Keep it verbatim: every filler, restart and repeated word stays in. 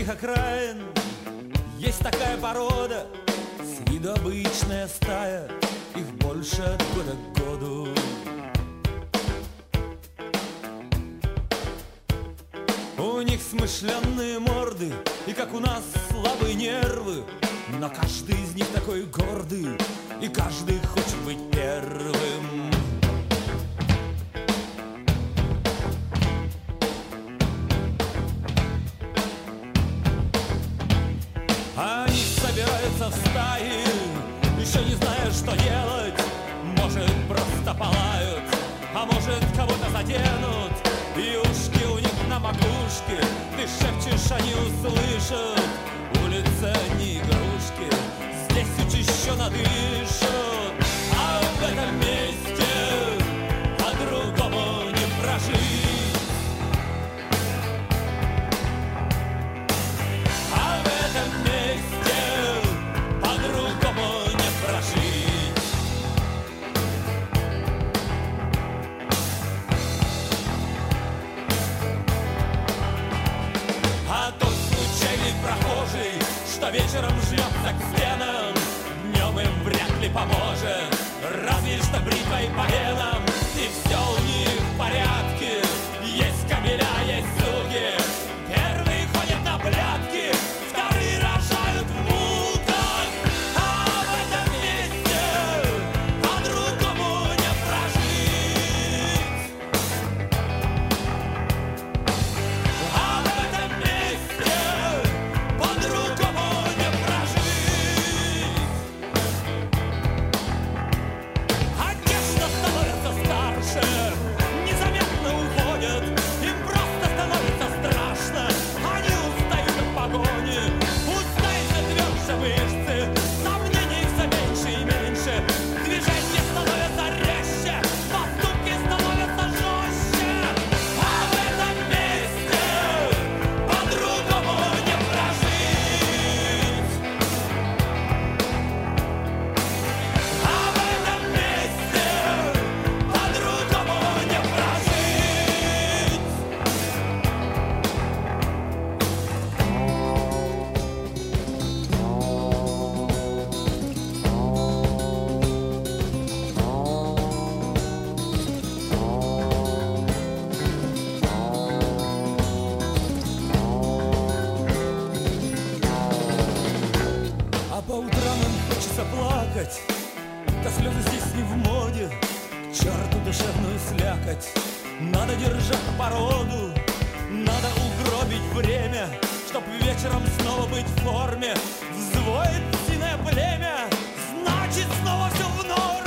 сельских окраин есть такая порода, с виду обычная стая, их больше от года к году. У них смышленные морды, и как у нас слабые нервы, но каждый из них такой гордый, и каждый хочет быть первым. Они собираются в стаи, еще не зная, что делать. Может, просто полают, а может, кого-то заденут. И ушки у них на макушке, ты шепчешь, они услышат. Улица не игрушки, здесь учащенно дышат. А в этом месте по-другому не прожить. А в этом месте по-другому не прожить. А тот случайный прохожий, что вечером жмется к стенам, днем им вряд ли поможет, разве что бритвой по венам. И все у них в порядке, есть кабеля, есть суги. Первые ходят на блядки, вторые рожают в муках. А в этом месте по-другому не прожить. А в этом месте по-другому не прожить. Одежда становится старше, незаметно уходят, им просто становится страшно. Они устают от погони, устают от тверже мышцы, сомнений все меньше и меньше. Движения становятся резче, поступки становятся жестче. А в этом месте по-другому не прожить. А в этом месте по-другому не прожить. А по утрам им хочется плакать, да слезы здесь не в моде. К черту душевную слякоть, надо держать породу, надо угробить время, чтоб вечером снова быть в форме. Взвоет синое племя, значит снова все в норме.